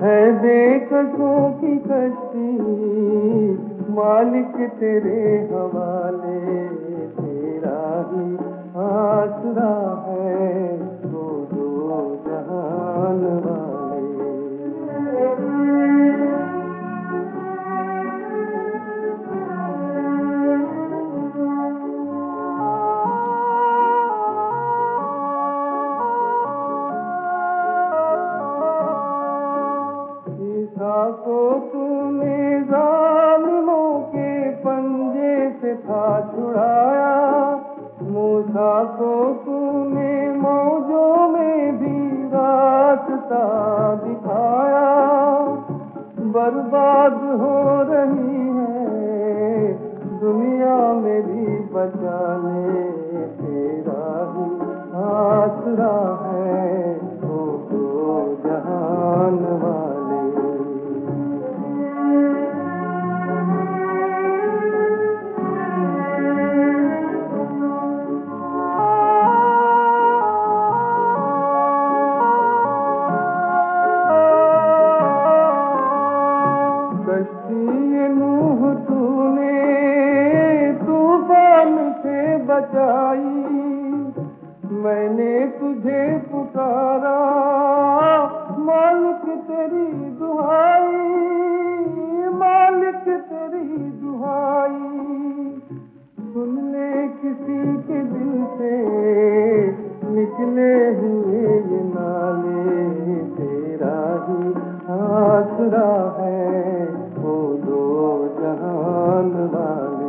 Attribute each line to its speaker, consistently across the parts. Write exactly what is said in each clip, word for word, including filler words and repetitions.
Speaker 1: है बेकसों की कश्ती मालिक तेरे हवाले, तेरा ही आसरा है वो दो जहान वाले। ईसा को तूने जालिमों के पंजे से था छुड़ाया, मूसा को तूने मौजों में भी रास्ता दिखाया। बर्बाद हो रही है दुनिया मेरी, बचा ले तेरा ही आसरा है वो दो जहान वाले। कश्ती नूह तूने तूफान से बचाई, मैंने तुझे पुकारा मालिक तेरी दुहाई, मालिक तेरी दुहाई। सुन ले किसी के दिल से निकले हुए ये नाले, तेरा ही आसरा है वो दो जहान वाले।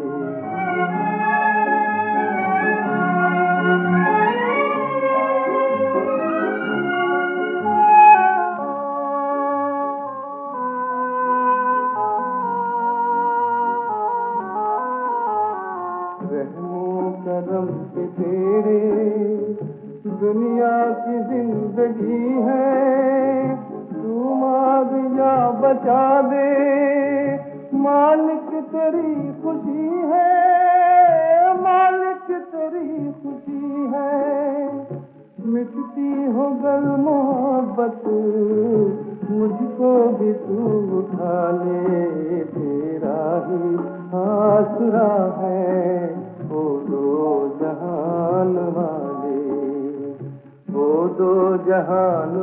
Speaker 1: रहमो करम के तेरे दुनिया की जिंदगी है, तू मार या बचा दे मालिक तेरी खुशी है, मालिक तेरी खुशी है। मिटती हो गल मोहब्बत मुझको भी तू उठा ले, तेरा ही आसरा है वो दो जहान वाले, वो दो जहान